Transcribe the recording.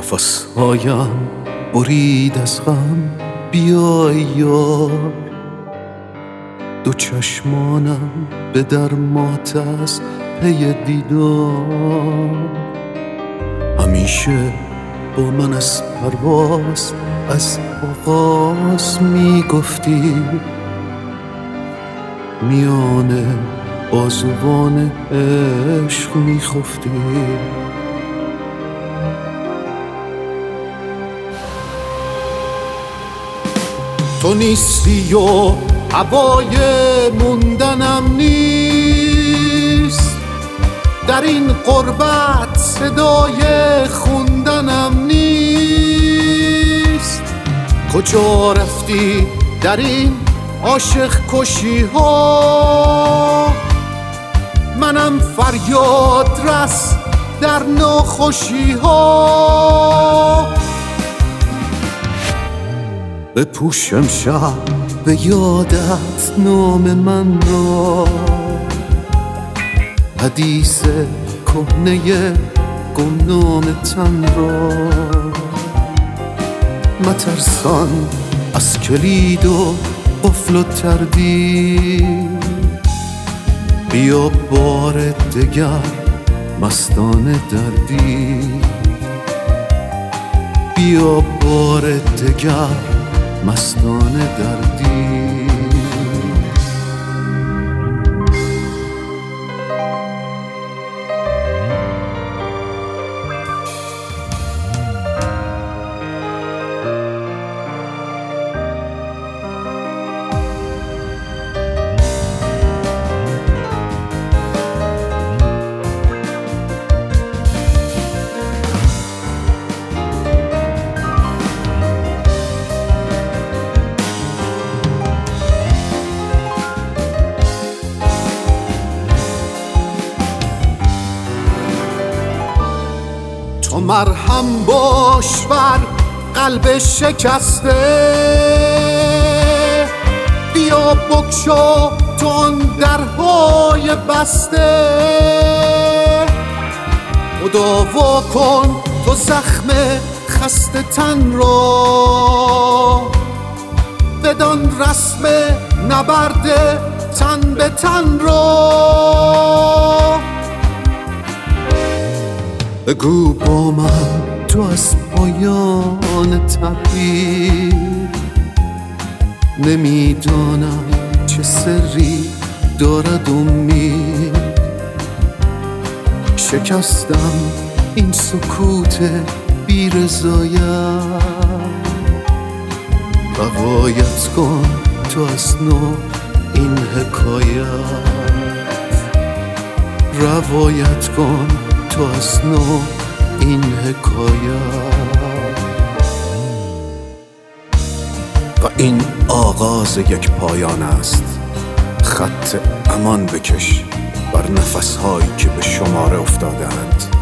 نفسهایم برید از غم، بیای یار. دو چشمانم به درمات از پی دیدار. همیشه با من از پرواز از آغاز میگفتی، میان بازوان عشق میخفتی. تو نیستی و هوای موندنم نیست، در این غربت صدای خوندنم نیست. کجا رفتی در این عاشق کشی ها؟ منم فریاد رس در ناخوشی ها. بپوشم شب به یادت نام من را، حدیث کهنه گمنام تن را. مترسان از کلید و قفل و تردید، بیا بار دگر مستانه دردی. بیا بار دگر مستانه دردی. تو مرهم باش بر قلب شکسته، بیا بگشا تو آن درهای بسته. مداوا کن تو زخم خسته تن را، بدان رسم نبرد تن به تن را. بگو با من تو از پایان تبدیل، نمیدانم چه سری دارد امید. شکستم این سکوت بی رضایت، روایت کن تو از نو این حکایت. روایت کن تو از نو این حکایت. و این آغاز یک پایان است، خط امان بکش بر نفسهایی که به شماره افتادند.